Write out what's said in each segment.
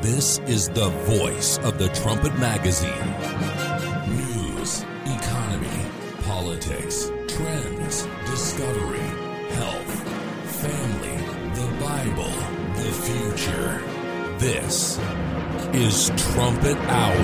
This is the voice of the Trumpet Magazine. News, economy, politics, trends, discovery, health, family, the Bible, the future. This is Trumpet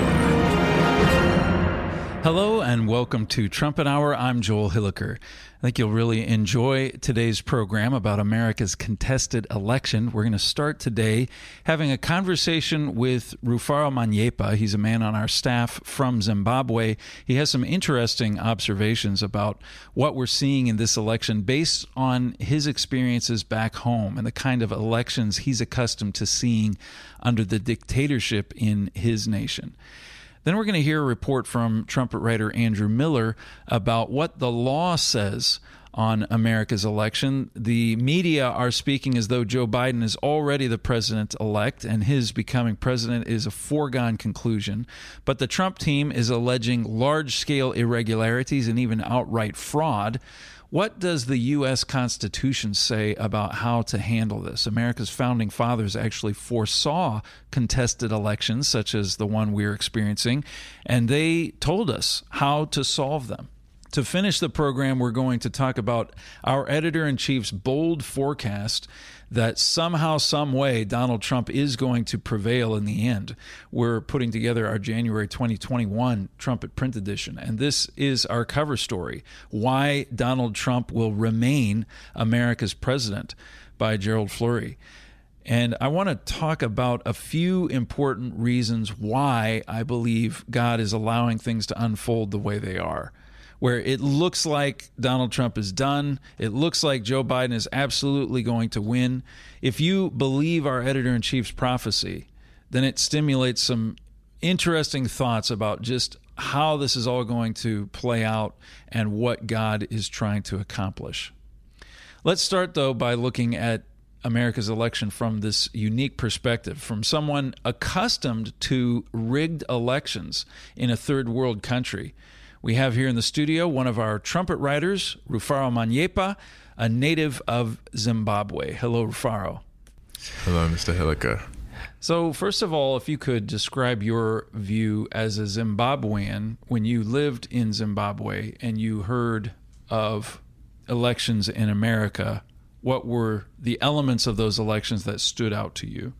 Hour. Hello and welcome to Trumpet Hour. I'm Joel Hilliker. I think you'll really enjoy today's program about America's contested election. We're going to start today having a conversation with Rufaro Manyepa. He's a man on our staff from Zimbabwe. He has some interesting observations about what we're seeing in this election based on his experiences back home and the kind of elections he's accustomed to seeing under the dictatorship in his nation. Then we're going to hear a report from trumpet writer Andrew Miller about what the law says on America's election. The media are speaking as though Joe Biden is already the president-elect and his becoming president is a foregone conclusion. But the Trump team is alleging large-scale irregularities and even outright fraud. What does the U.S. Constitution say about how to handle this? America's founding fathers actually foresaw contested elections, such as the one we're experiencing, and they told us how to solve them. To finish the program, we're going to talk about our editor-in-chief's bold forecast that somehow, some way, Donald Trump is going to prevail in the end. We're putting together our January 2021 Trumpet Print Edition, and this is our cover story, Why Donald Trump Will Remain America's President by Gerald Flurry. And I want to talk about a few important reasons why I believe God is allowing things to unfold the way they are, where it looks like Donald Trump is done. It looks like Joe Biden is absolutely going to win. If you believe our editor-in-chief's prophecy, then it stimulates some interesting thoughts about just how this is all going to play out and what God is trying to accomplish. Let's start, though, by looking at America's election from this unique perspective, from someone accustomed to rigged elections in a third world country. We have here in the studio one of our trumpet writers, Rufaro Manyepa, a native of Zimbabwe. Hello, Rufaro. Hello, Mr. Hilliker. So first of all, if you could describe your view as a Zimbabwean when you lived in Zimbabwe and you heard of elections in America, what were the elements of those elections that stood out to you?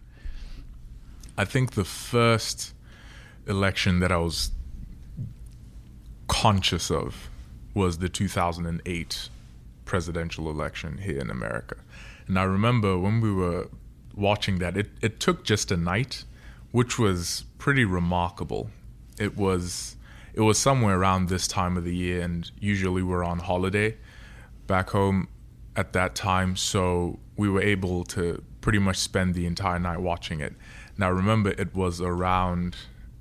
I think the first election that I was conscious of was the 2008 presidential election here in America. And I remember when we were watching that, it took just a night, which was pretty remarkable. It was somewhere around this time of the year, and usually we're on holiday back home at that time, so we were able to pretty much spend the entire night watching it. Now remember, it was around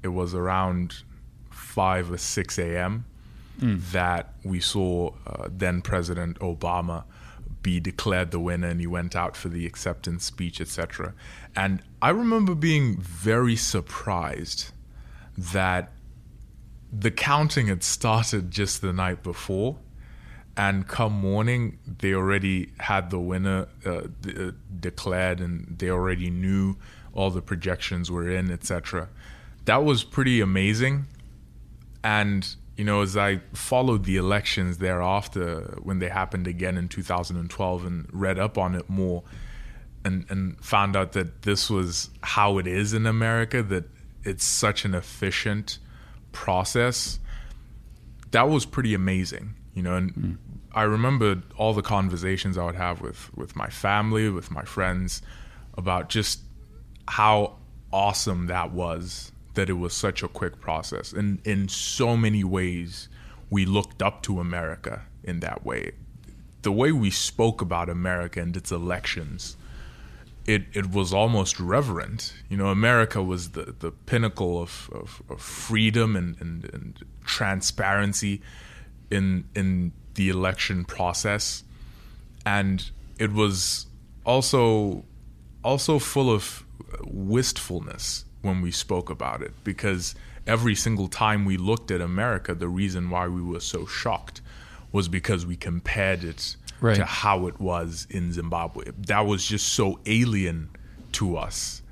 5 or 6 a.m. that we saw then President Obama be declared the winner, and he went out for the acceptance speech, etc. And I remember being very surprised that the counting had started just the night before, and come morning they already had the winner declared, and they already knew all the projections were in, etc. That was pretty amazing. And, you know, as I followed the elections thereafter, when they happened again in 2012 and read up on it more and found out that this was how it is in America, that it's such an efficient process, that was pretty amazing, you know. And I remembered all the conversations I would have with my family, with my friends, about just how awesome that was, that it was such a quick process. And in so many ways, we looked up to America in that way. The way we spoke about America and its elections, it was almost reverent. You know, America was the pinnacle of freedom and transparency in the election process. And it was also full of wistfulness when we spoke about it, because every single time we looked at America, the reason why we were so shocked was because we compared it to how it was in Zimbabwe. That was just so alien to us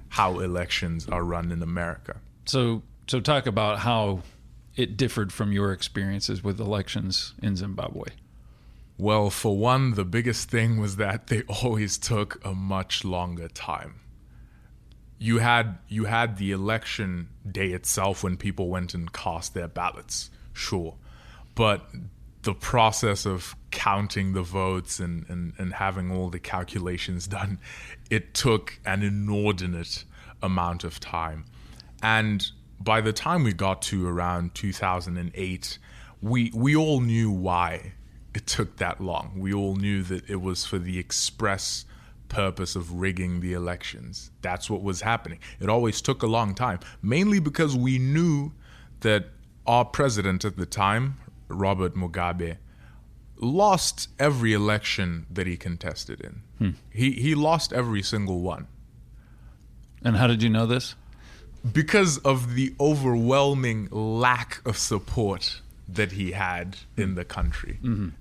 how elections are run in America. So talk about how it differed from your experiences with elections in Zimbabwe. Well, for one, the biggest thing was that they always took a much longer time. You had the election day itself when people went and cast their ballots, sure. But the process of counting the votes and having all the calculations done, it took an inordinate amount of time. And by the time we got to around 2008, we all knew why it took that long. We all knew that it was for the express purpose of rigging the elections. That's what was happening. It always took a long time, mainly because we knew that our president at the time, Robert Mugabe, lost every election that he contested in. He lost every single one. And how did you know this? Because of the overwhelming lack of support that he had in the country.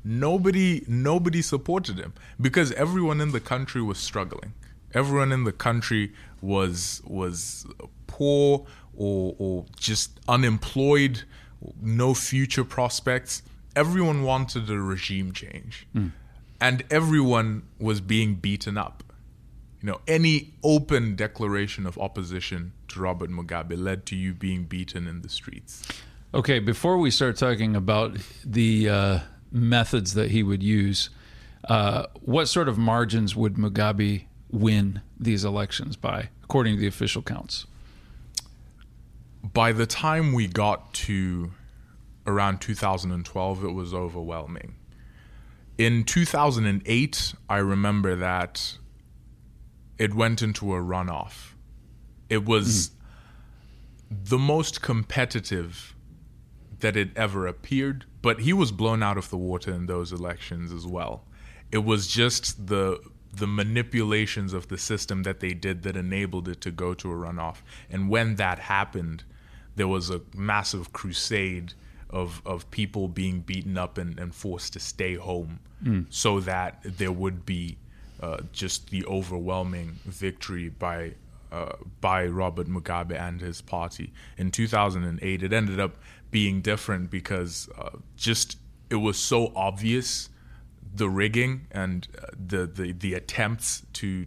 Nobody supported him because everyone in the country was struggling. Everyone in the country was poor or just unemployed, no future prospects. Everyone wanted a regime change. And everyone was being beaten up. Any open declaration of opposition to Robert Mugabe led to you being beaten in the streets. Okay, before we start talking about the methods that he would use, what sort of margins would Mugabe win these elections by, according to the official counts? By the time we got to around 2012, it was overwhelming. In 2008, I remember that it went into a runoff. It was the most competitive that it ever appeared, but he was blown out of the water in those elections as well. It was just the manipulations of the system that they did that enabled it to go to a runoff. And when that happened, there was a massive crusade of people being beaten up and forced to stay home so that there would be just the overwhelming victory by Robert Mugabe and his party. In 2008, it ended up being different because it was so obvious, the rigging and the attempts to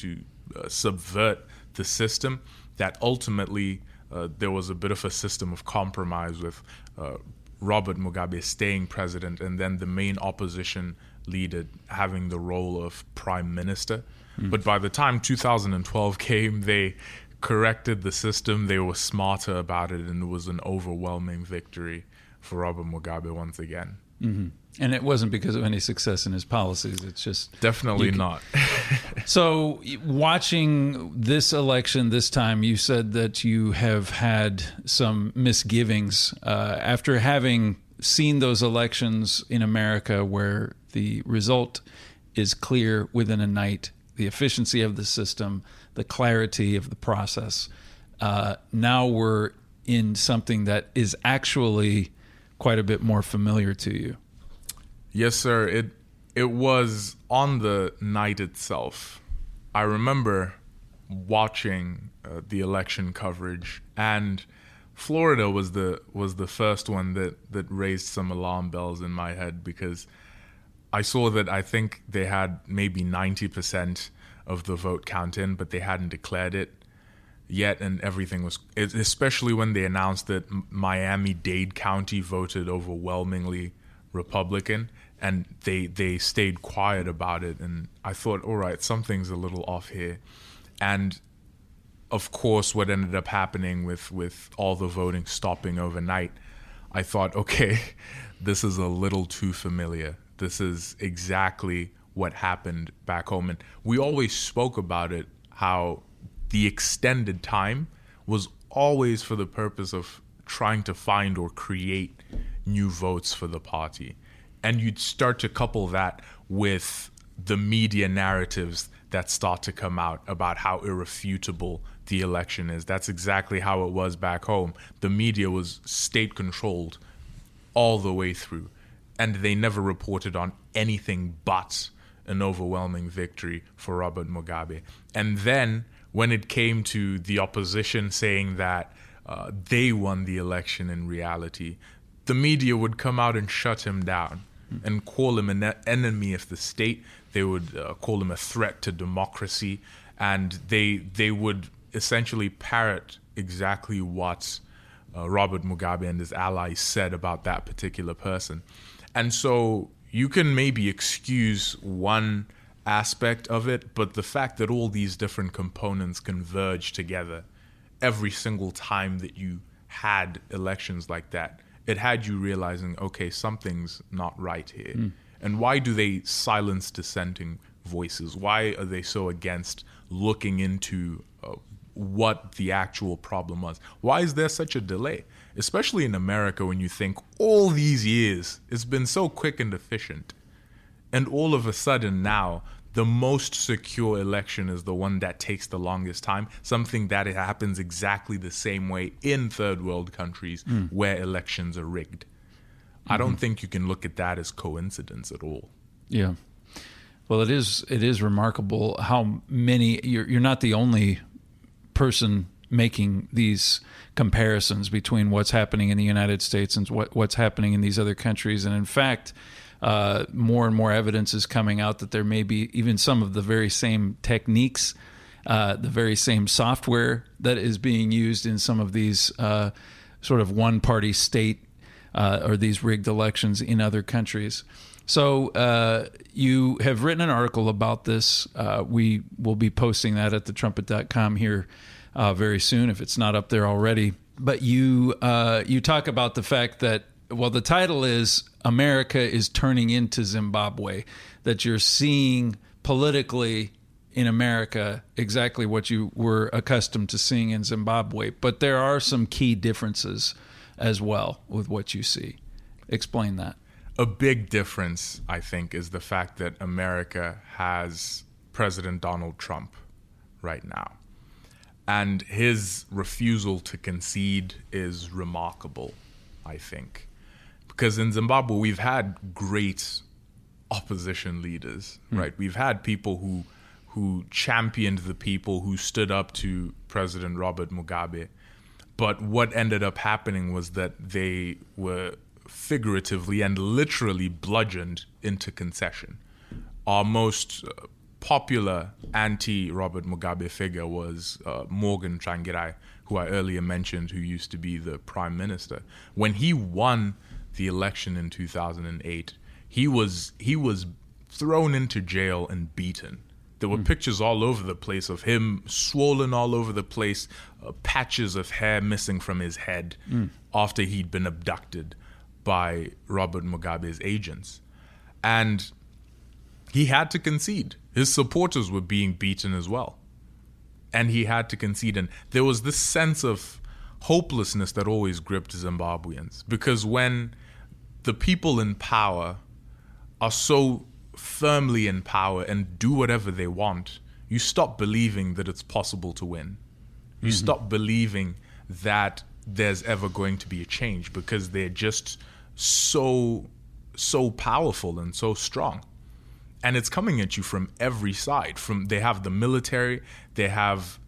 subvert the system, that ultimately there was a bit of a system of compromise with Robert Mugabe staying president and then the main opposition leader having the role of prime minister. But by the time 2012 came, they corrected the system. They were smarter about it, and it was an overwhelming victory for Robert Mugabe once again. And it wasn't because of any success in his policies. It's just... Definitely not. So watching this election this time, you said that you have had some misgivings after having seen those elections in America where the result is clear within a night, the efficiency of the system, the clarity of the process. Now we're in something that is actually quite a bit more familiar to you. Yes, sir. It was on the night itself. I remember watching the election coverage, and Florida was the first one that raised some alarm bells in my head, because I saw that I think they had maybe 90% of the vote count in, but they hadn't declared it yet, and everything was, especially when they announced that Miami-Dade County voted overwhelmingly Republican, and they stayed quiet about it, and I thought, all right, something's a little off here. And of course, what ended up happening with all the voting stopping overnight, I thought, okay, this is a little too familiar. This is exactly what happened back home. And we always spoke about it, how the extended time was always for the purpose of trying to find or create new votes for the party. And you'd start to couple that with the media narratives that start to come out about how irrefutable the election is. That's exactly how it was back home. The media was state-controlled all the way through, and they never reported on anything but an overwhelming victory for Robert Mugabe. And then when it came to the opposition saying that they won the election in reality, the media would come out and shut him down and call him an enemy of the state. They would call him a threat to democracy, and they would essentially parrot exactly what Robert Mugabe and his allies said about that particular person. And so you can maybe excuse one aspect of it, but the fact that all these different components converge together every single time that you had elections like that, it had you realizing, okay, something's not right here. And why do they silence dissenting voices? Why are they so against looking into what the actual problem was? Why is there such a delay? Especially in America, when you think all these years, it's been so quick and efficient. And all of a sudden now, the most secure election is the one that takes the longest time, something that it happens exactly the same way in third world countries where elections are rigged. I don't think you can look at that as coincidence at all. Yeah. Well, it is remarkable how many, you're not the only person making these comparisons between what's happening in the United States and what's happening in these other countries. And in fact, more and more evidence is coming out that there may be even some of the very same techniques, the very same software that is being used in some of these sort of one-party state or these rigged elections in other countries. So you have written an article about this. We will be posting that at thetrumpet.com here very soon, if it's not up there already. But you talk about the fact that, well, the title is America is Turning into Zimbabwe, that you're seeing politically in America exactly what you were accustomed to seeing in Zimbabwe. But there are some key differences as well with what you see. Explain that. A big difference, I think, is the fact that America has President Donald Trump right now. And his refusal to concede is remarkable, I think. Because in Zimbabwe, we've had great opposition leaders, right? We've had people who championed the people, who stood up to President Robert Mugabe. But what ended up happening was that they were figuratively and literally bludgeoned into concession. Our most popular anti-Robert Mugabe figure was Morgan Tsvangirai, who I earlier mentioned, who used to be the prime minister. When he won the election in 2008, he was thrown into jail and beaten. There were pictures all over the place of him swollen all over the place, patches of hair missing from his head after he'd been abducted by Robert Mugabe's agents. And he had to concede. His supporters were being beaten as well. And he had to concede. And there was this sense of hopelessness that always gripped Zimbabweans. Because when the people in power are so firmly in power and do whatever they want, you stop believing that it's possible to win. You stop believing that there's ever going to be a change, because they're just so powerful and so strong. And it's coming at you from every side. They have the military, they have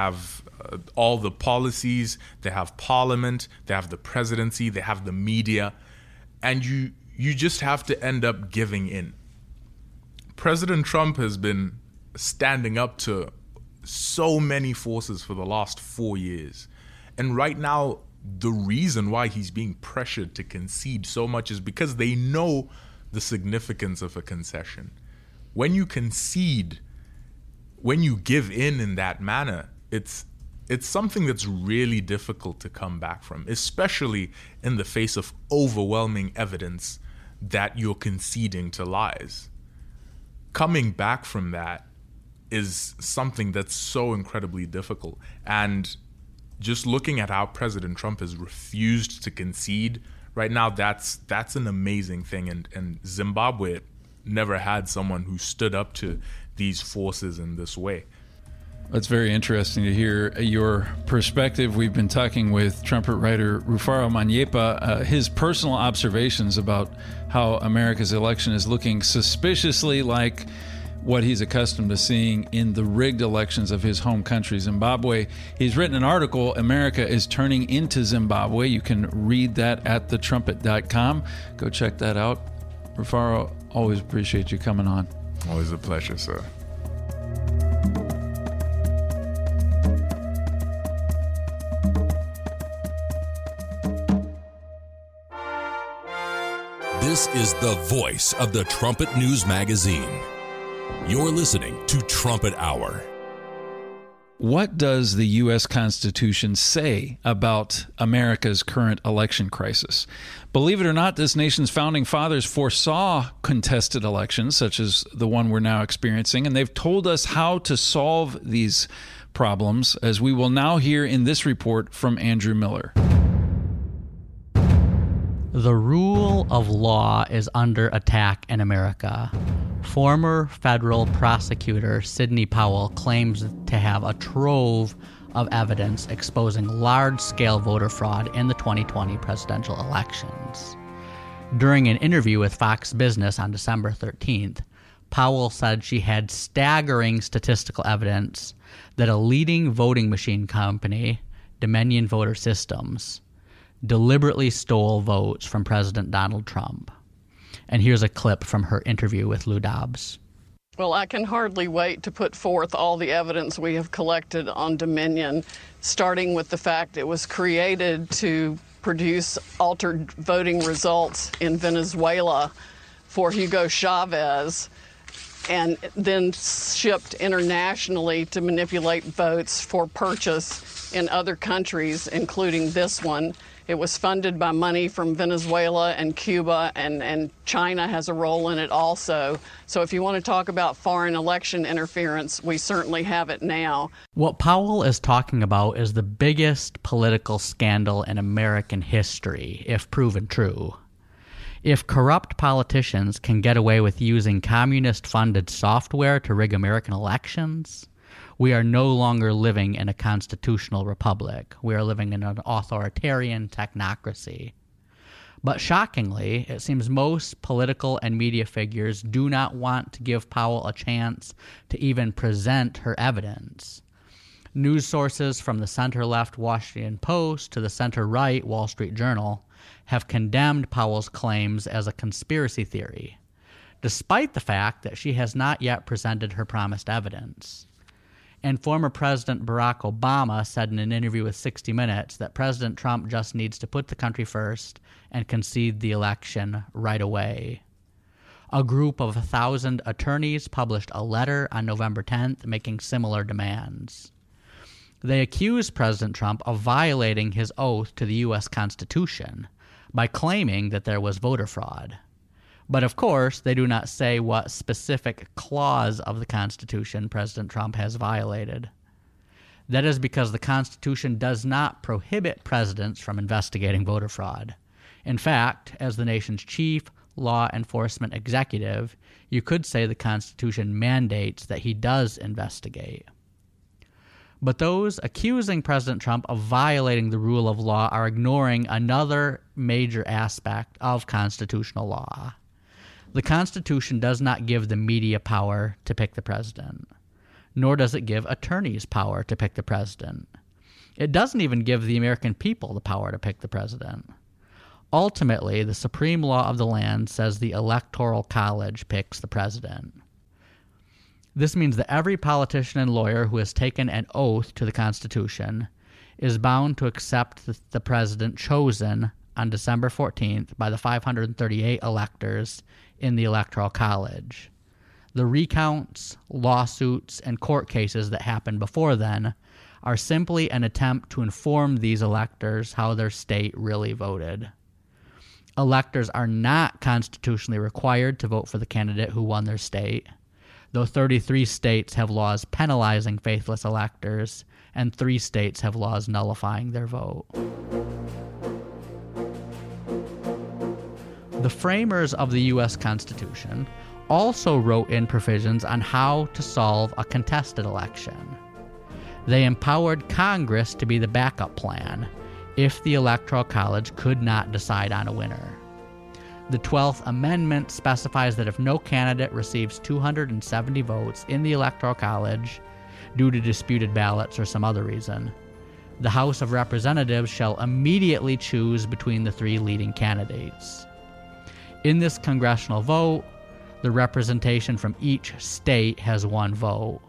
all the policies, they have parliament, they have the presidency, they have the media, and you just have to end up giving in. President Trump has been standing up to so many forces for the last 4 years. And right now, the reason why he's being pressured to concede so much is because they know the significance of a concession. When you concede, when you give in that manner, it's something that's really difficult to come back from, especially in the face of overwhelming evidence that you're conceding to lies. Coming back from that is something that's so incredibly difficult. And just looking at how President Trump has refused to concede right now, that's an amazing thing. And Zimbabwe never had someone who stood up to these forces in this way. That's very interesting to hear your perspective. We've been talking with trumpet writer Rufaro Manyepa, his personal observations about how America's election is looking suspiciously like what he's accustomed to seeing in the rigged elections of his home country, Zimbabwe. He's written an article, America is Turning into Zimbabwe. You can read that at thetrumpet.com. Go check that out. Rufaro, always appreciate you coming on. Always a pleasure, sir. This is the voice of the Trumpet News Magazine. You're listening to Trumpet Hour. What does the U.S. Constitution say about America's current election crisis? Believe it or not, this nation's founding fathers foresaw contested elections, such as the one we're now experiencing, and they've told us how to solve these problems, as we will now hear in this report from Andrew Miller. The rule of law is under attack in America. Former federal prosecutor Sidney Powell claims to have a trove of evidence exposing large-scale voter fraud in the 2020 presidential elections. During an interview with Fox Business on December 13th, Powell said she had staggering statistical evidence that a leading voting machine company, Dominion Voter Systems, deliberately stole votes from President Donald Trump. And here's a clip from her interview with Lou Dobbs. Well, I can hardly wait to put forth all the evidence we have collected on Dominion, starting with the fact it was created to produce altered voting results in Venezuela for Hugo Chavez, and then shipped internationally to manipulate votes for purchase in other countries, including this one. It was funded by money from Venezuela and Cuba, and China has a role in it also. So if you want to talk about foreign election interference, we certainly have it now. What Powell is talking about is the biggest political scandal in American history, if proven true. If corrupt politicians can get away with using communist-funded software to rig American elections, we are no longer living in a constitutional republic. We are living in an authoritarian technocracy. But shockingly, it seems most political and media figures do not want to give Powell a chance to even present her evidence. News sources from the center-left Washington Post to the center-right Wall Street Journal have condemned Powell's claims as a conspiracy theory, despite the fact that she has not yet presented her promised evidence. And former President Barack Obama said in an interview with 60 Minutes that President Trump just needs to put the country first and concede the election right away. A group of 1,000 attorneys published a letter on November 10th making similar demands. They accused President Trump of violating his oath to the U.S. Constitution by claiming that there was voter fraud. But of course, they do not say what specific clause of the Constitution President Trump has violated. That is because the Constitution does not prohibit presidents from investigating voter fraud. In fact, as the nation's chief law enforcement executive, you could say the Constitution mandates that he does investigate. But those accusing President Trump of violating the rule of law are ignoring another major aspect of constitutional law. The Constitution does not give the media power to pick the president, nor does it give attorneys power to pick the president. It doesn't even give the American people the power to pick the president. Ultimately, the supreme law of the land says the Electoral College picks the president. This means that every politician and lawyer who has taken an oath to the Constitution is bound to accept the president chosen on December 14th by the 538 electors in the Electoral College. The recounts, lawsuits, and court cases that happened before then are simply an attempt to inform these electors how their state really voted. Electors are not constitutionally required to vote for the candidate who won their state, though 33 states have laws penalizing faithless electors, and 3 states have laws nullifying their vote. The framers of the U.S. Constitution also wrote in provisions on how to solve a contested election. They empowered Congress to be the backup plan if the Electoral College could not decide on a winner. The 12th Amendment specifies that if no candidate receives 270 votes in the Electoral College due to disputed ballots or some other reason, the House of Representatives shall immediately choose between the 3 leading candidates. In this congressional vote, the representation from each state has 1 vote.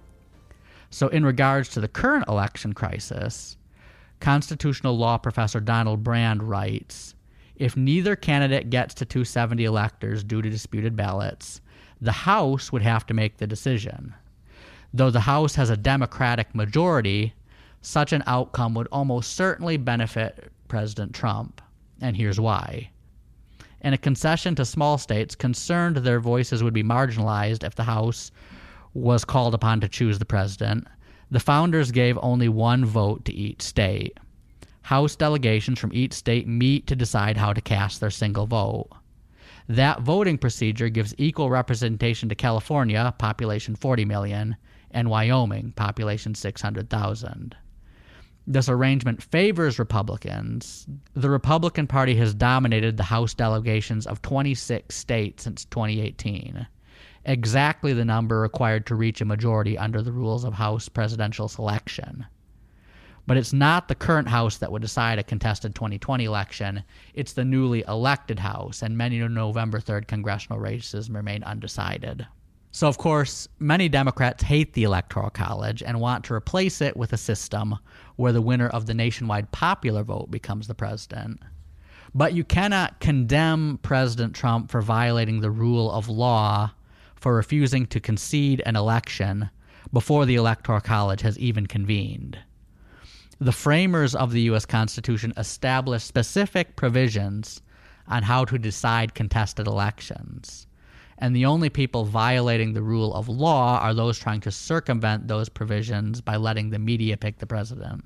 So in regards to the current election crisis, constitutional law professor Donald Brand writes, if neither candidate gets to 270 electors due to disputed ballots, the House would have to make the decision. Though the House has a Democratic majority, such an outcome would almost certainly benefit President Trump, and here's why. In a concession to small states concerned their voices would be marginalized if the House was called upon to choose the president, the founders gave only 1 vote to each state. House delegations from each state meet to decide how to cast their single vote. That voting procedure gives equal representation to California, population 40 million, and Wyoming, population 600,000. This arrangement favors Republicans. The Republican Party has dominated the House delegations of 26 states since 2018, exactly the number required to reach a majority under the rules of House presidential selection. But it's not the current House that would decide a contested 2020 election. It's the newly elected House, and many November 3rd congressional races remain undecided. So, of course, many Democrats hate the Electoral College and want to replace it with a system where the winner of the nationwide popular vote becomes the president. But you cannot condemn President Trump for violating the rule of law for refusing to concede an election before the Electoral College has even convened. The framers of the U.S. Constitution established specific provisions on how to decide contested elections, and the only people violating the rule of law are those trying to circumvent those provisions by letting the media pick the president.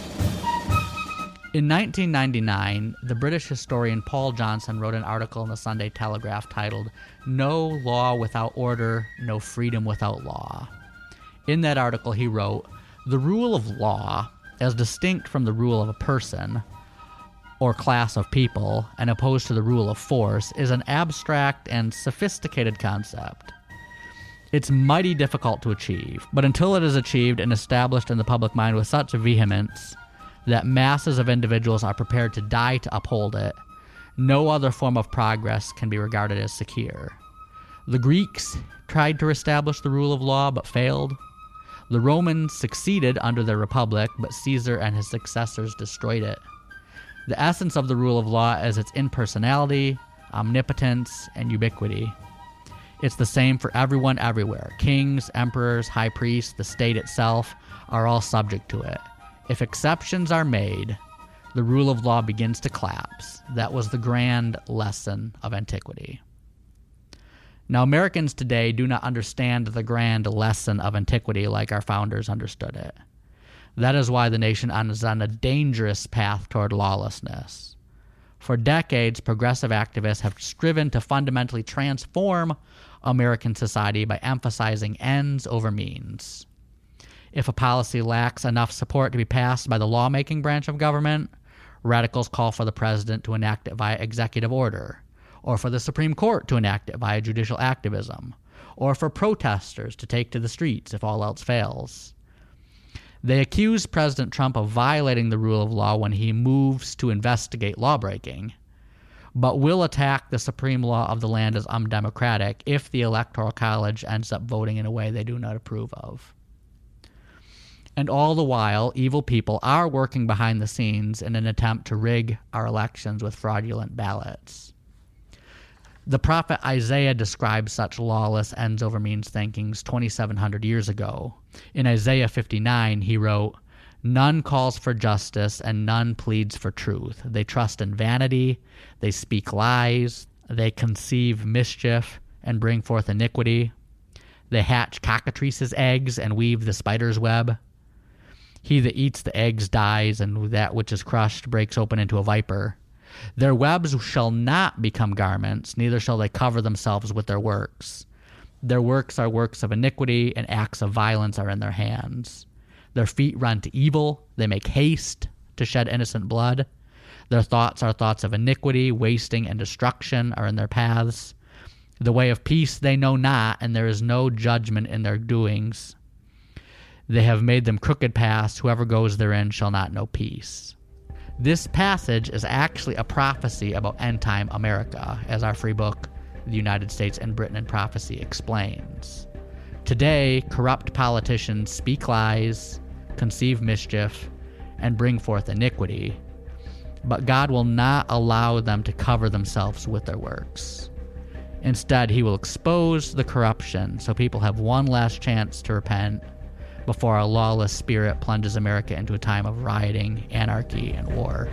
In 1999, the British historian Paul Johnson wrote an article in the Sunday Telegraph titled, "No Law Without Order, No Freedom Without Law." In that article, he wrote, "The rule of law, as distinct from the rule of a person or class of people and opposed to the rule of force, is an abstract and sophisticated concept. It's mighty difficult to achieve, but until it is achieved and established in the public mind with such vehemence that masses of individuals are prepared to die to uphold it, no other form of progress can be regarded as secure. The Greeks tried to establish the rule of law but failed. The Romans succeeded under their republic, but Caesar and his successors destroyed it. The essence of the rule of law is its impersonality, omnipotence, and ubiquity. It's the same for everyone everywhere. Kings, emperors, high priests, the state itself are all subject to it. If exceptions are made, the rule of law begins to collapse. That was the grand lesson of antiquity." Now, Americans today do not understand the grand lesson of antiquity like our founders understood it. That is why the nation is on a dangerous path toward lawlessness. For decades, progressive activists have striven to fundamentally transform American society by emphasizing ends over means. If a policy lacks enough support to be passed by the lawmaking branch of government, radicals call for the president to enact it via executive order, or for the Supreme Court to enact it via judicial activism, or for protesters to take to the streets if all else fails. They accuse President Trump of violating the rule of law when he moves to investigate lawbreaking, but will attack the supreme law of the land as undemocratic if the Electoral College ends up voting in a way they do not approve of. And all the while, evil people are working behind the scenes in an attempt to rig our elections with fraudulent ballots. The prophet Isaiah described such lawless ends over means thinkings 2,700 years ago. In Isaiah 59, he wrote, "None calls for justice and none pleads for truth. They trust in vanity, they speak lies, they conceive mischief and bring forth iniquity. They hatch cockatrices' eggs and weave the spider's web. He that eats the eggs dies, and that which is crushed breaks open into a viper. Their webs shall not become garments, neither shall they cover themselves with their works. Their works are works of iniquity, and acts of violence are in their hands. Their feet run to evil, they make haste to shed innocent blood. Their thoughts are thoughts of iniquity, wasting, and destruction are in their paths. The way of peace they know not, and there is no judgment in their doings. They have made them crooked paths. Whoever goes therein shall not know peace. This passage is actually a prophecy about end-time America, as our free book, The United States and Britain in Prophecy, explains. Today, corrupt politicians speak lies, conceive mischief, and bring forth iniquity, but God will not allow them to cover themselves with their works. Instead, he will expose the corruption so people have one last chance to repent before a lawless spirit plunges America into a time of rioting, anarchy, and war.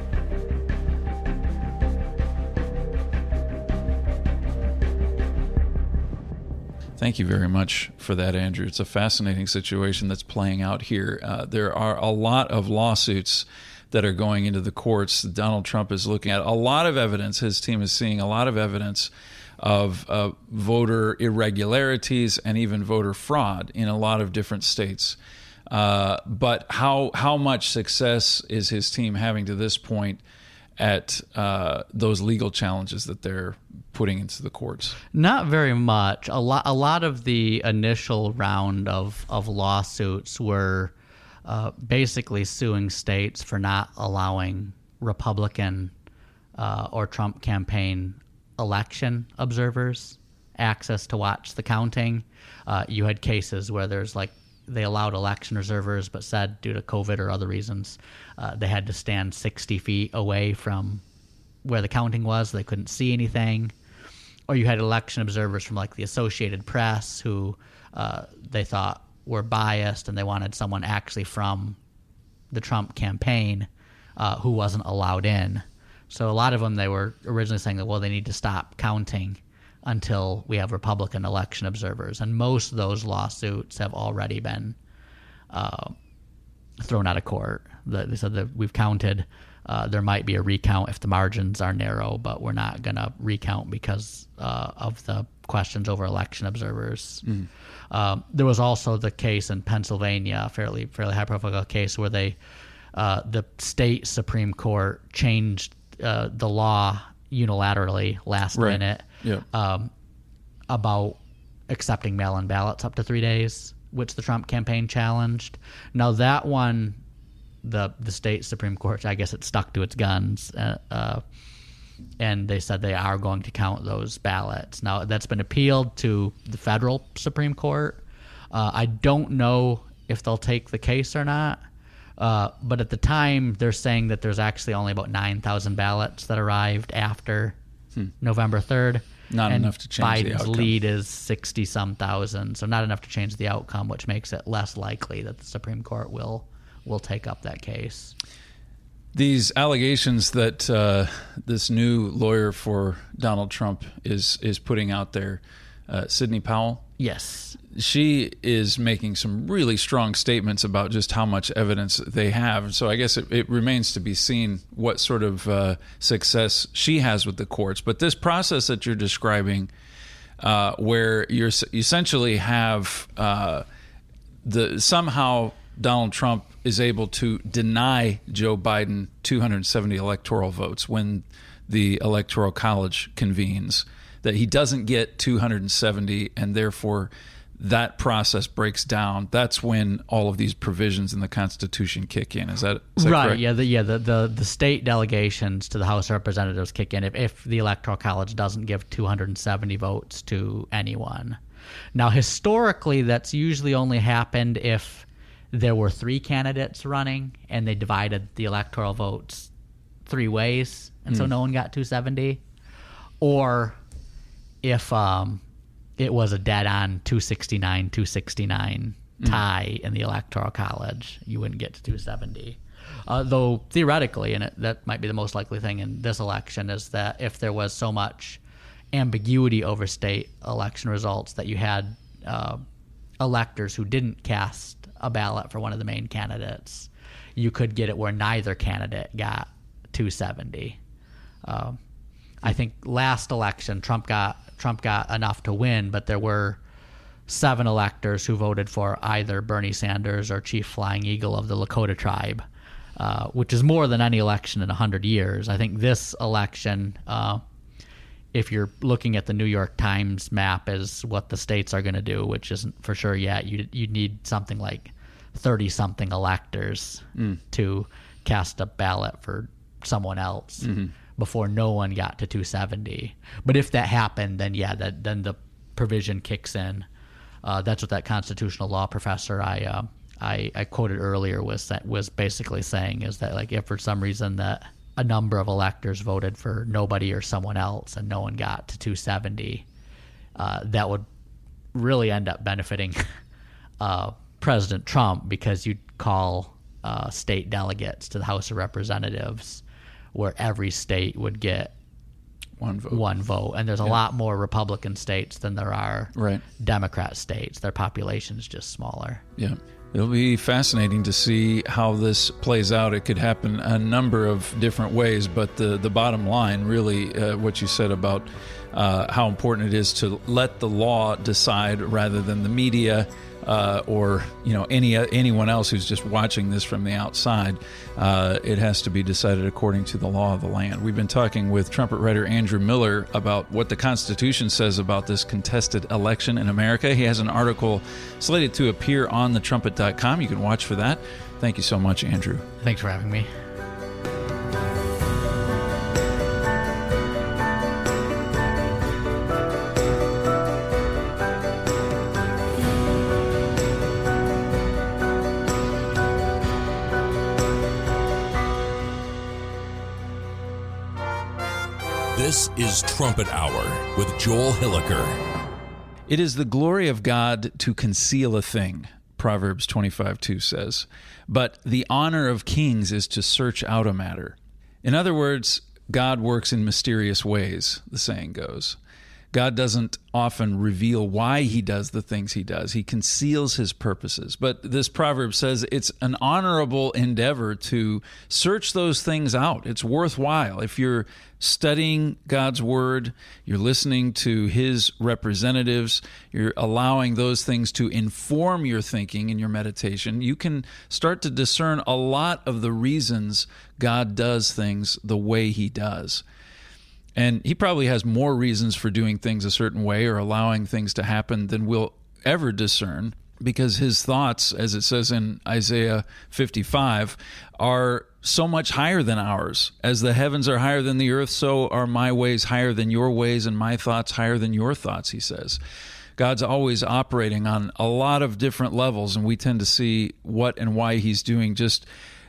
Thank you very much for that, Andrew. It's a fascinating situation that's playing out here. There are a lot of lawsuits that are going into the courts. Donald Trump is looking at a lot of evidence. His team is seeing a lot of evidence of voter irregularities and even voter fraud in a lot of different states. But how much success is his team having to this point at those legal challenges that they're putting into the courts? Not very much. A lot of the initial round of lawsuits were basically suing states for not allowing Republican or Trump campaign election observers access to watch the counting. You had cases where they allowed election observers, but said due to COVID or other reasons, they had to stand 60 feet away from where the counting was. They couldn't see anything. Or you had election observers from the Associated Press who they thought were biased, and they wanted someone actually from the Trump campaign who wasn't allowed in. So a lot of them, they were originally saying that, well, they need to stop counting until we have Republican election observers. And most of those lawsuits have already been thrown out of court. They said that we've counted. There might be a recount if the margins are narrow, but we're not going to recount because of the questions over election observers. There was also the case in Pennsylvania, a fairly high-profile case where the state Supreme Court changed the law unilaterally last minute about accepting mail-in ballots up to 3 days, which the Trump campaign challenged. Now that one, the state Supreme Court, I guess it stuck to its guns, and they said they are going to count those ballots. Now that's been appealed to the federal Supreme Court. I don't know if they'll take the case or not. But at the time, they're saying that there's actually only about 9,000 ballots that arrived after November 3rd. Not enough to change the Biden's outcome. lead is 60-some thousand, so not enough to change the outcome, which makes it less likely that the Supreme Court will take up that case. These allegations that this new lawyer for Donald Trump is putting out there, Sidney Powell. Yes. She is making some really strong statements about just how much evidence they have. So I guess it remains to be seen what sort of success she has with the courts. But this process that you're describing, where you essentially have somehow Donald Trump is able to deny Joe Biden 270 electoral votes when the Electoral College convenes, that he doesn't get 270, and therefore that process breaks down. That's when all of these provisions in the Constitution kick in. Is that right? Correct? Yeah, the state delegations to the House of Representatives kick in if the Electoral College doesn't give 270 votes to anyone. Now, historically, that's usually only happened if there were 3 candidates running and they divided the electoral votes 3 ways, and so no one got 270, or if it was a dead-on 269 tie in the Electoral College, you wouldn't get to 270. Though theoretically, and that might be the most likely thing in this election, is that if there was so much ambiguity over state election results that you had electors who didn't cast a ballot for one of the main candidates, you could get it where neither candidate got 270. I think last election Trump got enough to win, but there were 7 electors who voted for either Bernie Sanders or Chief Flying Eagle of the Lakota tribe. which is more than any election in 100 years. I think this election, if you're looking at the New York Times map as what the states are going to do, which isn't for sure yet, you need something like 30-something electors to cast a ballot for someone else before no one got to 270. But if that happened, then then the provision kicks in. That's what that constitutional law professor I quoted earlier was basically saying, is that like if for some reason that a number of electors voted for nobody or someone else and no one got to 270, that would really end up benefiting President Trump, because you'd call state delegates to the House of Representatives where every state would get one vote. And there's a lot more Republican states than there are Democrat states. Their population's just smaller. Yeah. It'll be fascinating to see how this plays out. It could happen a number of different ways, but the bottom line, really, what you said about how important it is to let the law decide rather than the media or anyone else who's just watching this from the outside. It has to be decided according to the law of the land. We've been talking with trumpet writer Andrew Miller about what the Constitution says about this contested election in America. He has an article slated to appear on thetrumpet.com. You can watch for that. Thank you so much, Andrew. Thanks for having me. This is Trumpet Hour with Joel Hilliker. It is the glory of God to conceal a thing, Proverbs 25:2 says, but the honor of kings is to search out a matter. In other words, God works in mysterious ways, the saying goes. God doesn't often reveal why he does the things he does. He conceals his purposes. But this proverb says it's an honorable endeavor to search those things out. It's worthwhile. If you're studying God's word, you're listening to his representatives, you're allowing those things to inform your thinking and your meditation, you can start to discern a lot of the reasons God does things the way he does. And he probably has more reasons for doing things a certain way or allowing things to happen than we'll ever discern, because his thoughts, as it says in Isaiah 55, are so much higher than ours. As the heavens are higher than the earth, so are my ways higher than your ways and my thoughts higher than your thoughts, he says. God's always operating on a lot of different levels, and we tend to see what and why he's doing just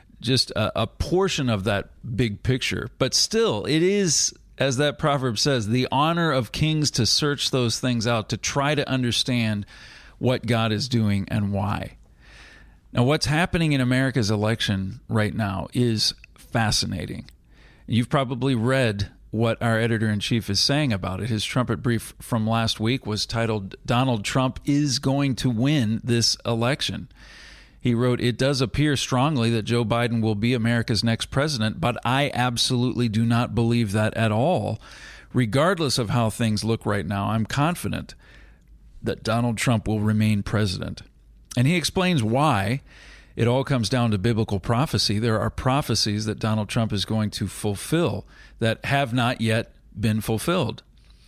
a portion of that big picture. But still, it is, as that proverb says, the honor of kings to search those things out, to try to understand what God is doing and why. Now, what's happening in America's election right now is fascinating. You've probably read what our editor-in-chief is saying about it. His trumpet brief from last week was titled, "Donald Trump is going to win this election." He wrote, "It does appear strongly that Joe Biden will be America's next president, but I absolutely do not believe that at all. Regardless of how things look right now, I'm confident that Donald Trump will remain president." And he explains why. It all comes down to biblical prophecy. There are prophecies that Donald Trump is going to fulfill that have not yet been fulfilled.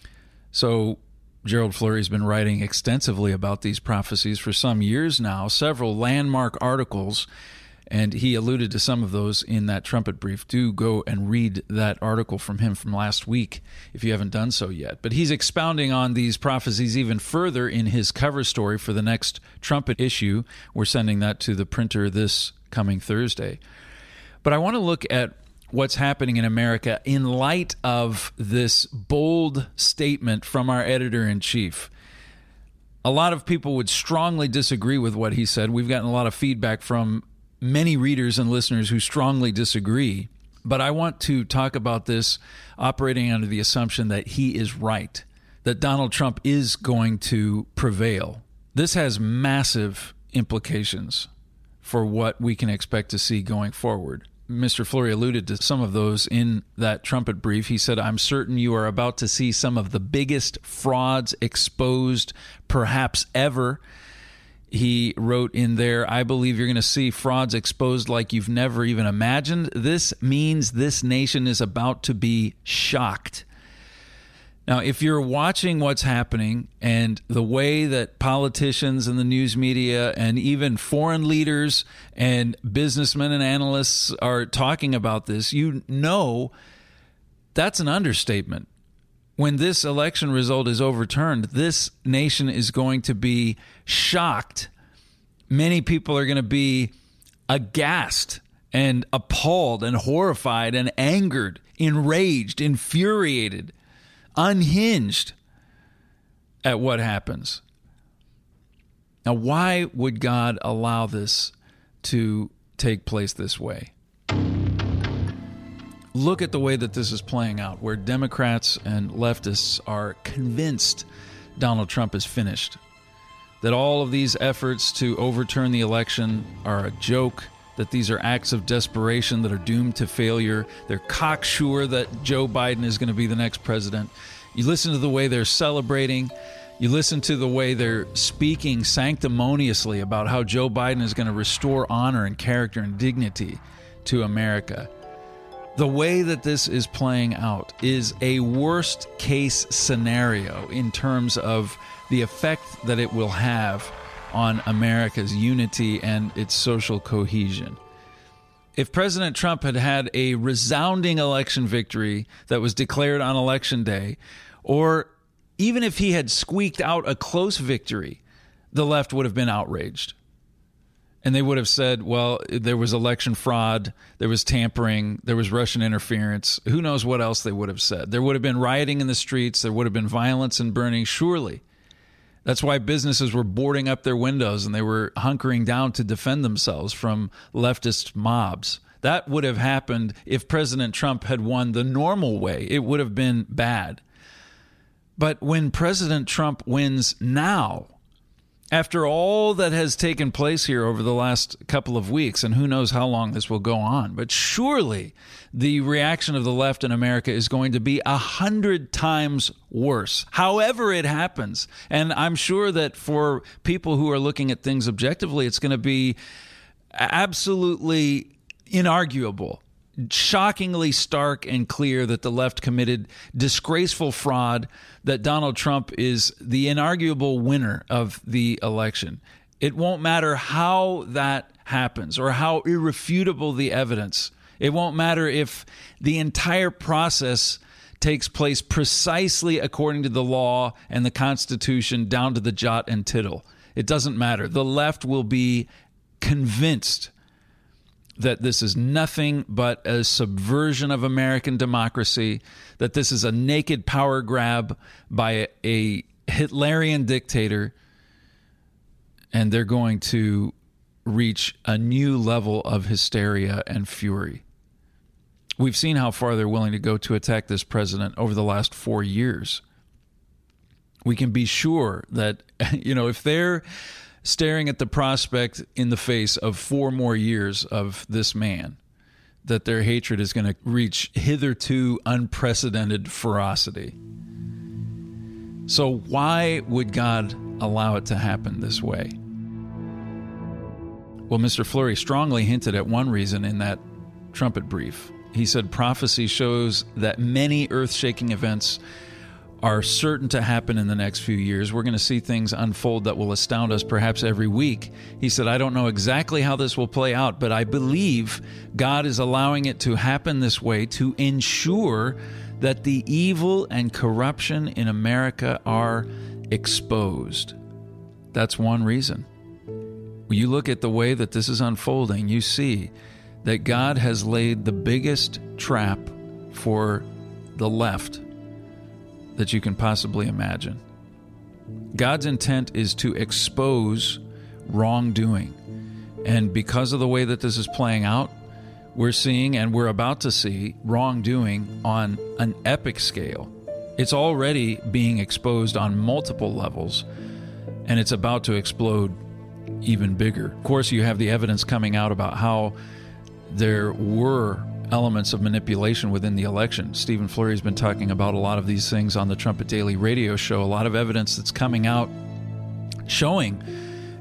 So Gerald Flurry's been writing extensively about these prophecies for some years now, several landmark articles, and he alluded to some of those in that trumpet brief. Do go and read that article from him from last week if you haven't done so yet. But he's expounding on these prophecies even further in his cover story for the next trumpet issue. We're sending that to the printer this coming Thursday. But I want to look at what's happening in America in light of this bold statement from our editor-in-chief. A lot of people would strongly disagree with what he said. We've gotten a lot of feedback from many readers and listeners who strongly disagree. But I want to talk about this operating under the assumption that he is right, that Donald Trump is going to prevail. This has massive implications for what we can expect to see going forward. Mr. Flurry alluded to some of those in that trumpet brief. He said, "I'm certain you are about to see some of the biggest frauds exposed perhaps ever He wrote in there, I believe you're going to see frauds exposed like you've never even imagined. This means this nation is about to be shocked. Now, if you're watching what's happening and the way that politicians and the news media and even foreign leaders and businessmen and analysts are talking about this, you know that's an understatement. When this election result is overturned, this nation is going to be shocked. Many people are going to be aghast and appalled and horrified and angered, enraged, infuriated, unhinged at what happens. Now, why would God allow this to take place this way? Look at the way that this is playing out, where Democrats and leftists are convinced Donald Trump is finished, that all of these efforts to overturn the election are a joke, that these are acts of desperation that are doomed to failure. They're cocksure that Joe Biden is going to be the next president. You listen to the way they're celebrating. You listen to the way they're speaking sanctimoniously about how Joe Biden is going to restore honor and character and dignity to America. The way that this is playing out is a worst-case scenario in terms of the effect that it will have on America's unity and its social cohesion. If President Trump had had a resounding election victory that was declared on Election Day, or even if he had squeaked out a close victory, the left would have been outraged. And they would have said, well, there was election fraud, there was tampering, there was Russian interference. Who knows what else they would have said? There would have been rioting in the streets, there would have been violence and burning, surely. That's why businesses were boarding up their windows and they were hunkering down to defend themselves from leftist mobs. That would have happened if President Trump had won the normal way. It would have been bad. But when President Trump wins now, after all that has taken place here over the last couple of weeks, and who knows how long this will go on, but surely the reaction of the left in America is going to be 100 times worse, however it happens. And I'm sure that for people who are looking at things objectively, it's going to be absolutely inarguable, shockingly stark and clear that the left committed disgraceful fraud, that Donald Trump is the inarguable winner of the election. It won't matter how that happens or how irrefutable the evidence. It won't matter if the entire process takes place precisely according to the law and the Constitution down to the jot and tittle. It doesn't matter. The left will be convinced that this is nothing but a subversion of American democracy, that this is a naked power grab by a Hitlerian dictator, and they're going to reach a new level of hysteria and fury. We've seen how far they're willing to go to attack this president over the last 4 years. We can be sure that, if they're staring at the prospect in the face of 4 more years of this man, that their hatred is going to reach hitherto unprecedented ferocity. So why would God allow it to happen this way? Well, Mr. Fleury strongly hinted at one reason in that trumpet brief. He said prophecy shows that many earth-shaking events are certain to happen in the next few years. We're going to see things unfold that will astound us perhaps every week. He said, I don't know exactly how this will play out, but I believe God is allowing it to happen this way to ensure that the evil and corruption in America are exposed. That's one reason. When you look at the way that this is unfolding, you see that God has laid the biggest trap for the left that you can possibly imagine. God's intent is to expose wrongdoing. And because of the way that this is playing out, we're seeing and we're about to see wrongdoing on an epic scale. It's already being exposed on multiple levels, and it's about to explode even bigger. Of course, you have the evidence coming out about how there were elements of manipulation within the election. Stephen Fleury has been talking about a lot of these things on the Trumpet Daily radio show. A lot of evidence that's coming out showing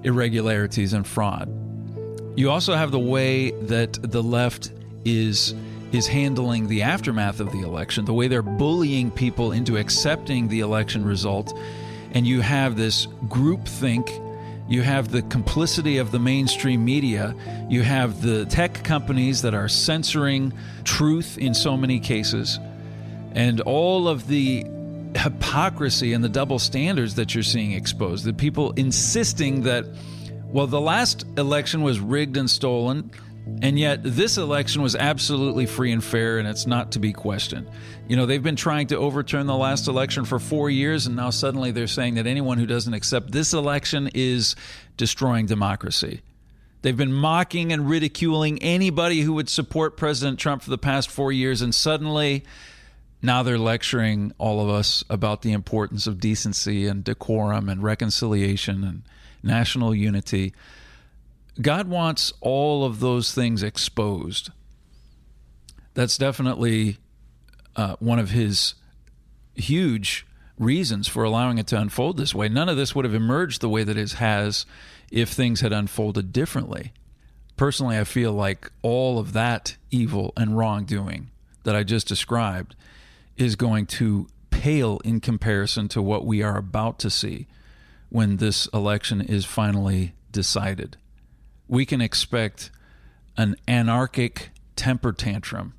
irregularities and fraud. You also have the way that the left is handling the aftermath of the election, the way they're bullying people into accepting the election result. And you have this groupthink. You have the complicity of the mainstream media. You have the tech companies that are censoring truth in so many cases. And all of the hypocrisy and the double standards that you're seeing exposed. The people insisting that, well, the last election was rigged and stolen, and yet this election was absolutely free and fair, and it's not to be questioned. You know, they've been trying to overturn the last election for 4 years, and now suddenly they're saying that anyone who doesn't accept this election is destroying democracy. They've been mocking and ridiculing anybody who would support President Trump for the past 4 years, and suddenly now they're lecturing all of us about the importance of decency and decorum and reconciliation and national unity. God wants all of those things exposed. That's definitely one of his huge reasons for allowing it to unfold this way. None of this would have emerged the way that it has if things had unfolded differently. Personally, I feel like all of that evil and wrongdoing that I just described is going to pale in comparison to what we are about to see when this election is finally decided. We can expect an anarchic temper tantrum,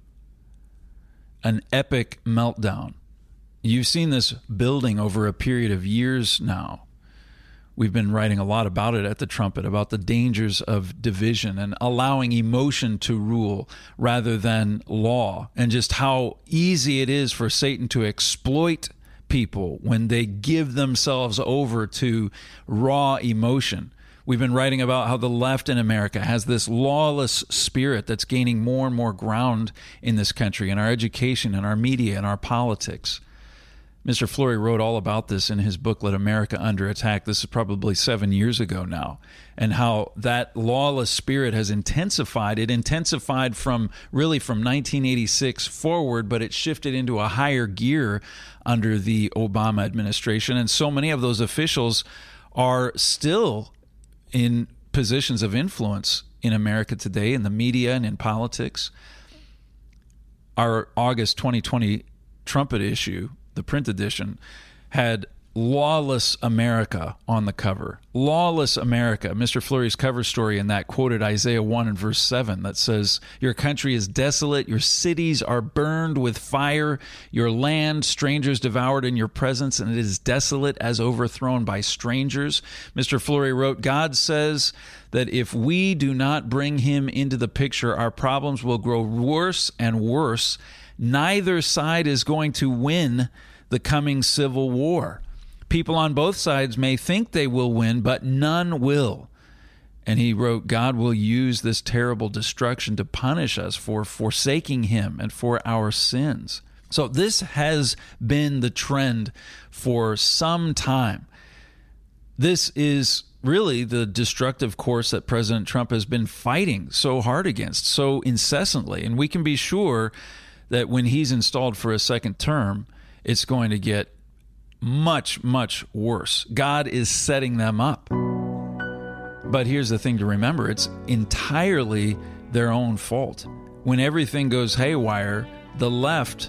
an epic meltdown. You've seen this building over a period of years now. We've been writing a lot about it at the Trumpet, about the dangers of division and allowing emotion to rule rather than law, and just how easy it is for Satan to exploit people when they give themselves over to raw emotion. We've been writing about how the left in America has this lawless spirit that's gaining more and more ground in this country, in our education, in our media, in our politics. Mr. Flory wrote all about this in his booklet, America Under Attack. This is probably 7 years ago now, and how that lawless spirit has intensified. It intensified from 1986 forward, but it shifted into a higher gear under the Obama administration. And so many of those officials are still in positions of influence in America today, in the media and in politics. Our August 2020 Trumpet issue, the print edition, had Lawless America on the cover. Lawless America. Mr. Flory's cover story in that quoted Isaiah 1 and verse 7 that says, "Your country is desolate, your cities are burned with fire, your land strangers devoured in your presence, and it is desolate as overthrown by strangers." Mr. Flory wrote, God says that if we do not bring him into the picture, our problems will grow worse and worse. Neither side is going to win the coming civil war. People on both sides may think they will win, but none will. And he wrote, God will use this terrible destruction to punish us for forsaking him and for our sins. So this has been the trend for some time. This is really the destructive course that President Trump has been fighting so hard against, so incessantly. And we can be sure that when he's installed for a second term, it's going to get much, much worse. God is setting them up. But here's the thing to remember. It's entirely their own fault. When everything goes haywire, the left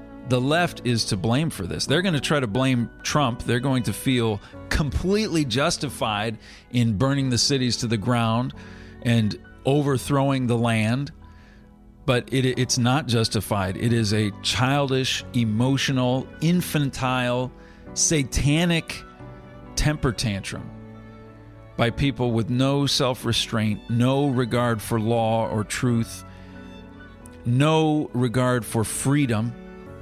is to blame for this. They're going to try to blame Trump. They're going to feel completely justified in burning the cities to the ground and overthrowing the land. But it's not justified. It is a childish, emotional, infantile, satanic temper tantrum by people with no self-restraint, no regard for law or truth, no regard for freedom.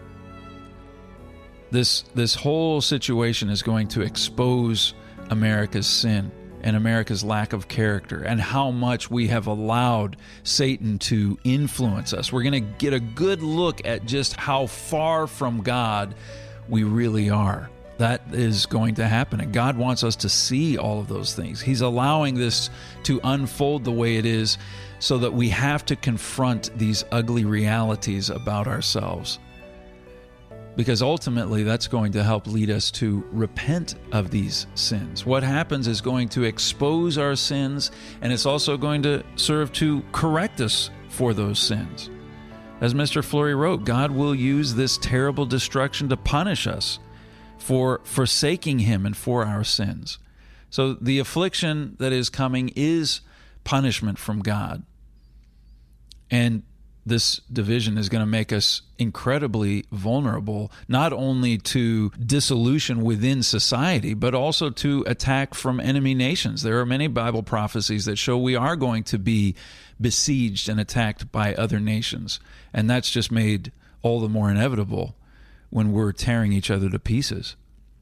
This whole situation is going to expose America's sin and America's lack of character and how much we have allowed Satan to influence us. We're going to get a good look at just how far from God we really are. That is going to happen, and God wants us to see all of those things. He's allowing this to unfold the way it is so that we have to confront these ugly realities about ourselves. because ultimately that's going to help lead us to repent of these sins. What happens is going to expose our sins, and it's also going to serve to correct us for those sins. As Mr. Fleury wrote, God will use this terrible destruction to punish us for forsaking Him and for our sins. So the affliction that is coming is punishment from God. And this division is going to make us incredibly vulnerable, not only to dissolution within society, but also to attack from enemy nations. There are many Bible prophecies that show we are going to be besieged and attacked by other nations. And that's just made all the more inevitable when we're tearing each other to pieces.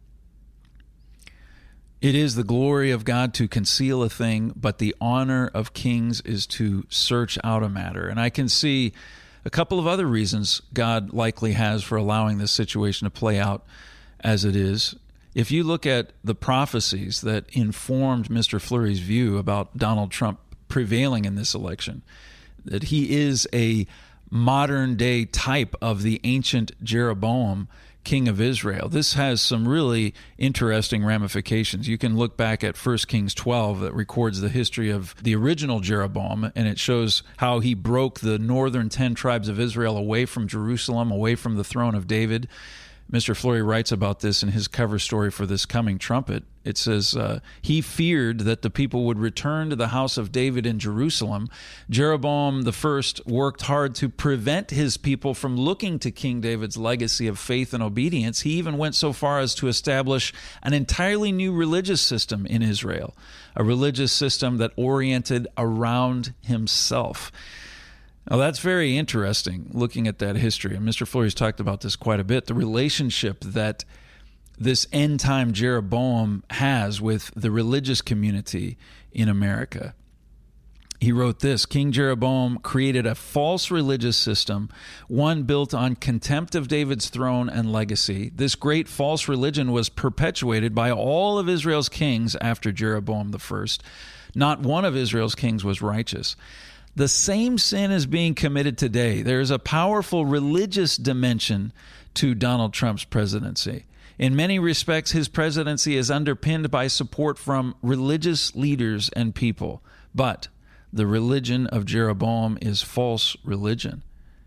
It is the glory of God to conceal a thing, but the honor of kings is to search out a matter. And I can see a couple of other reasons God likely has for allowing this situation to play out as it is. If you look at the prophecies that informed Mr. Fleury's view about Donald Trump prevailing in this election, that he is a modern-day type of the ancient Jeroboam, king of Israel. This has some really interesting ramifications. You can look back at 1 Kings 12 that records the history of the original Jeroboam, and it shows how he broke the northern 10 tribes of Israel away from Jerusalem, away from the throne of David. Mr. Fleury writes about this in his cover story for this coming trumpet. It says, he feared that the people would return to the house of David in Jerusalem. Jeroboam I worked hard to prevent his people from looking to King David's legacy of faith and obedience. He even went so far as to establish an entirely new religious system in Israel, a religious system that oriented around himself. Now, that's very interesting, looking at that history. And Mr. Fleury's talked about this quite a bit, the relationship that this end-time Jeroboam has with the religious community in America. He wrote this: King Jeroboam created a false religious system, one built on contempt of David's throne and legacy. This great false religion was perpetuated by all of Israel's kings after Jeroboam I. Not one of Israel's kings was righteous. The same sin is being committed today. There is a powerful religious dimension to Donald Trump's presidency. In many respects, his presidency is underpinned by support from religious leaders and people. But the religion of Jeroboam is false religion.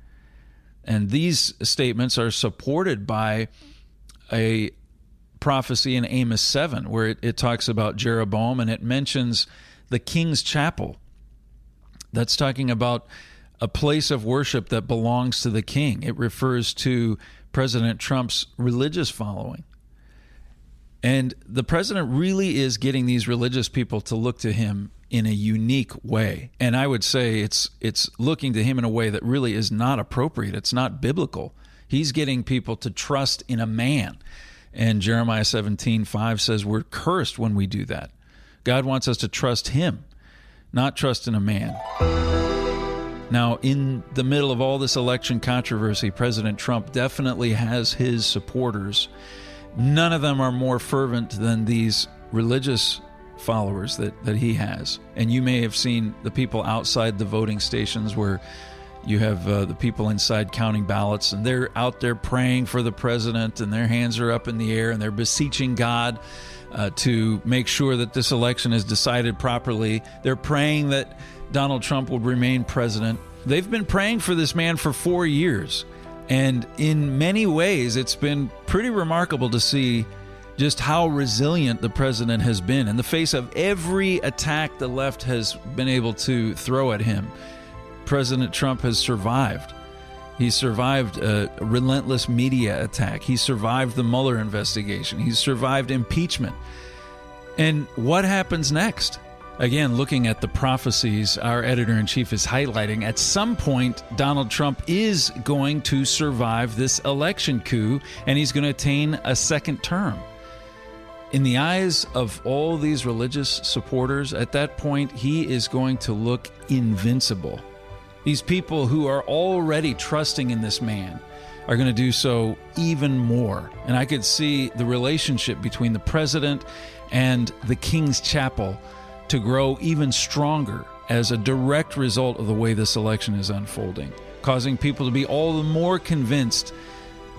And these statements are supported by a prophecy in Amos 7, where it talks about Jeroboam, and it mentions the king's chapel. That's talking about a place of worship that belongs to the king. It refers to President Trump's religious following. And the president really is getting these religious people to look to him in a unique way. And I would say it's looking to him in a way that really is not appropriate. It's not biblical. He's getting people to trust in a man. And Jeremiah 17:5 says we're cursed when we do that. God wants us to trust him, not trust in a man. Now, in the middle of all this election controversy, President Trump definitely has his supporters. None of them are more fervent than these religious followers that he has. And you may have seen the people outside the voting stations where you have the people inside counting ballots, and they're out there praying for the president, and their hands are up in the air, and they're beseeching God to make sure that this election is decided properly. They're praying that Donald Trump will remain president. They've been praying for this man for 4 years. And in many ways, it's been pretty remarkable to see just how resilient the president has been in the face of every attack the left has been able to throw at him. President Trump has survived. He survived a relentless media attack. He survived the Mueller investigation. He survived impeachment. And what happens next? Again, looking at the prophecies our editor-in-chief is highlighting, at some point, Donald Trump is going to survive this election coup, and he's going to attain a second term. In the eyes of all these religious supporters, at that point, he is going to look invincible. These people who are already trusting in this man are going to do so even more. And I could see the relationship between the president and the King's Chapel to grow even stronger as a direct result of the way this election is unfolding, causing people to be all the more convinced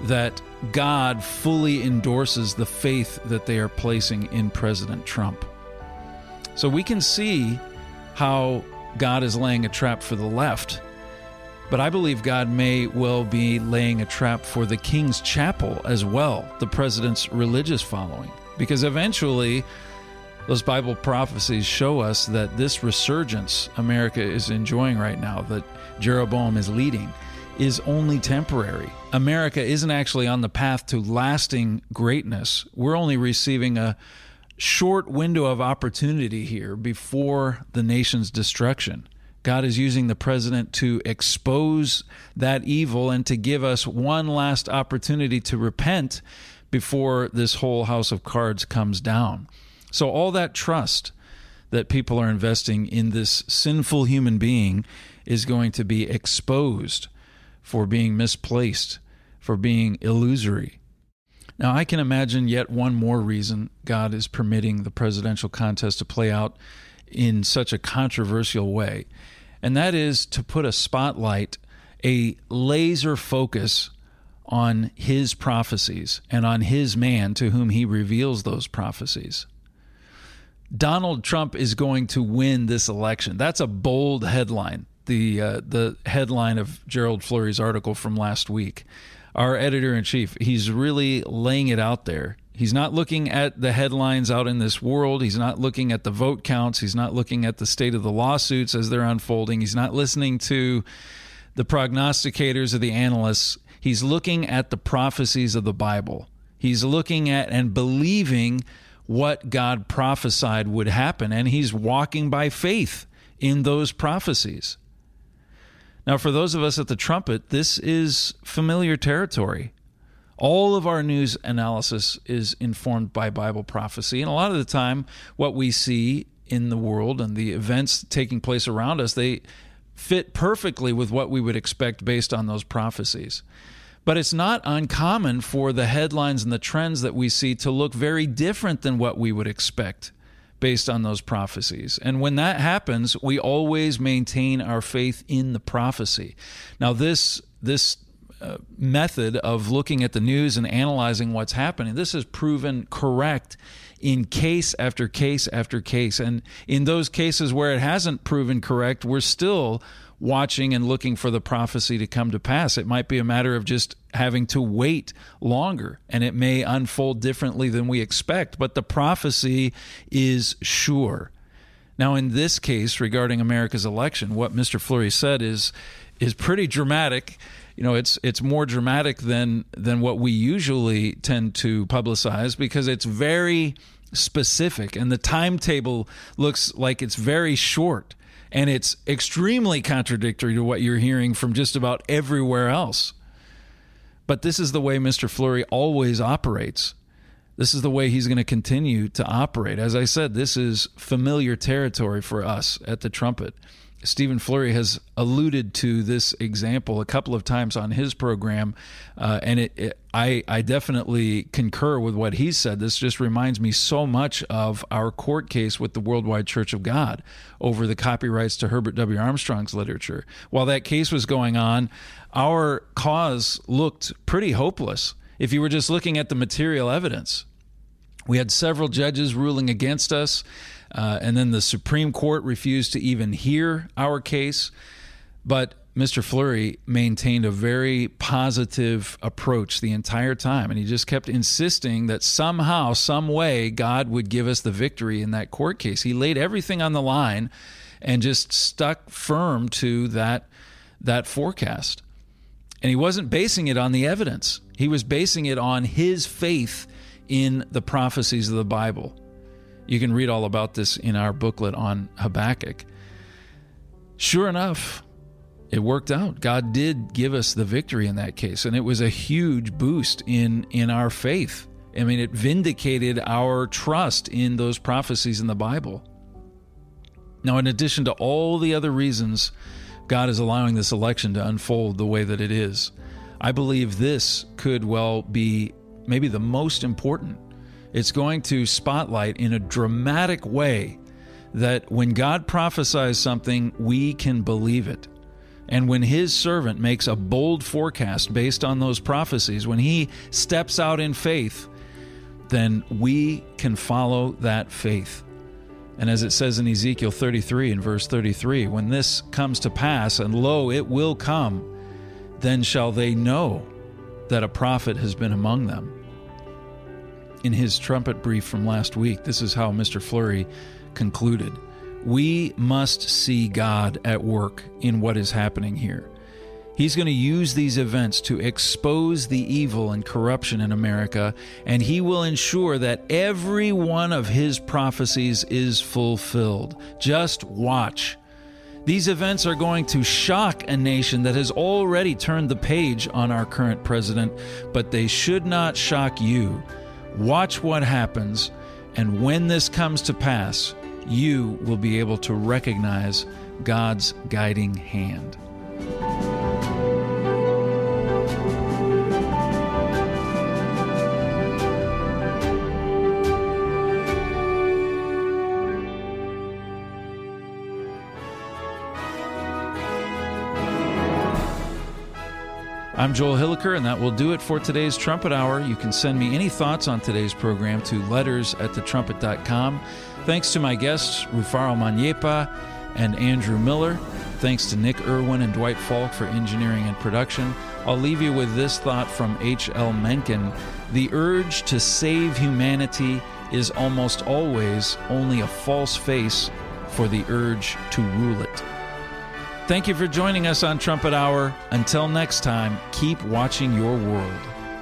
that God fully endorses the faith that they are placing in President Trump. So we can see how God is laying a trap for the left, but I believe God may well be laying a trap for the King's Chapel as well, the president's religious following, because eventually those Bible prophecies show us that this resurgence America is enjoying right now, that Jeroboam is leading, is only temporary. America isn't actually on the path to lasting greatness. We're only receiving a short window of opportunity here before the nation's destruction. God is using the president to expose that evil and to give us one last opportunity to repent before this whole house of cards comes down. So all that trust that people are investing in this sinful human being is going to be exposed for being misplaced, for being illusory. Now, I can imagine yet one more reason God is permitting the presidential contest to play out in such a controversial way, and that is to put a spotlight, a laser focus on his prophecies and on his man to whom he reveals those prophecies. Donald Trump is going to win this election. That's a bold headline, the headline of Gerald Flurry's article from last week. Our editor-in-chief, he's really laying it out there. He's not looking at the headlines out in this world. He's not looking at the vote counts. He's not looking at the state of the lawsuits as they're unfolding. He's not listening to the prognosticators or the analysts. He's looking at the prophecies of the Bible. He's looking at and believing what God prophesied would happen, and he's walking by faith in those prophecies. Now, for those of us at the Trumpet, this is familiar territory. All of our news analysis is informed by Bible prophecy, and a lot of the time, what we see in the world and the events taking place around us, they fit perfectly with what we would expect based on those prophecies. But it's not uncommon for the headlines and the trends that we see to look very different than what we would expect based on those prophecies. And when that happens, we always maintain our faith in the prophecy. Now, this method of looking at the news and analyzing what's happening, this has proven correct in case after case after case. And in those cases where it hasn't proven correct, we're still watching and looking for the prophecy to come to pass. It might be a matter of just having to wait longer, and it may unfold differently than we expect, but the prophecy is sure. Now, in this case, regarding America's election, what Mr. Flurry said is pretty dramatic. You know, it's more dramatic than what we usually tend to publicize, because it's very specific, and the timetable looks like it's very short. And it's extremely contradictory to what you're hearing from just about everywhere else. But this is the way Mr. Flurry always operates. This is the way he's going to continue to operate. As I said, this is familiar territory for us at the Trumpet. Stephen Flurry has alluded to this example a couple of times on his program, and I definitely concur with what he said. This just reminds me so much of our court case with the Worldwide Church of God over the copyrights to Herbert W. Armstrong's literature. While that case was going on, our cause looked pretty hopeless if you were just looking at the material evidence. We had several judges ruling against us. And then the Supreme Court refused to even hear our case. But Mr. Flurry maintained a very positive approach the entire time. And he just kept insisting that somehow, some way, God would give us the victory in that court case. He laid everything on the line and just stuck firm to that forecast. And he wasn't basing it on the evidence. He was basing it on his faith in the prophecies of the Bible. You can read all about this in our booklet on Habakkuk. Sure enough, it worked out. God did give us the victory in that case, and it was a huge boost in our faith. I mean, it vindicated our trust in those prophecies in the Bible. Now, in addition to all the other reasons God is allowing this election to unfold the way that it is, I believe this could well be maybe the most important. It's going to spotlight in a dramatic way that when God prophesies something, we can believe it. And when his servant makes a bold forecast based on those prophecies, when he steps out in faith, then we can follow that faith. And as it says in Ezekiel 33 and verse 33, when this comes to pass, and lo, it will come, then shall they know that a prophet has been among them. In his trumpet brief from last week, this is how Mr. Fleury concluded. We must see God at work in what is happening here. He's going to use these events to expose the evil and corruption in America, and he will ensure that every one of his prophecies is fulfilled. Just watch. These events are going to shock a nation that has already turned the page on our current president, but they should not shock you. Watch what happens, and when this comes to pass, you will be able to recognize God's guiding hand. I'm Joel Hilliker, and that will do it for today's Trumpet Hour. You can send me any thoughts on today's program to letters@thetrumpet.com. Thanks to my guests, Rufaro Manyepa and Andrew Miller. Thanks to Nick Irwin and Dwight Falk for engineering and production. I'll leave you with this thought from H.L. Mencken. The urge to save humanity is almost always only a false face for the urge to rule it. Thank you for joining us on Trumpet Hour. Until next time, keep watching your world.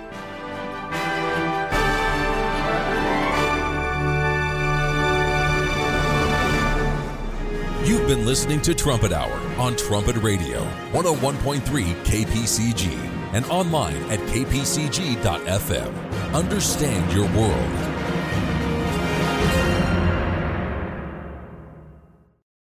You've been listening to Trumpet Hour on Trumpet Radio, 101.3 KPCG, and online at kpcg.fm. Understand your world.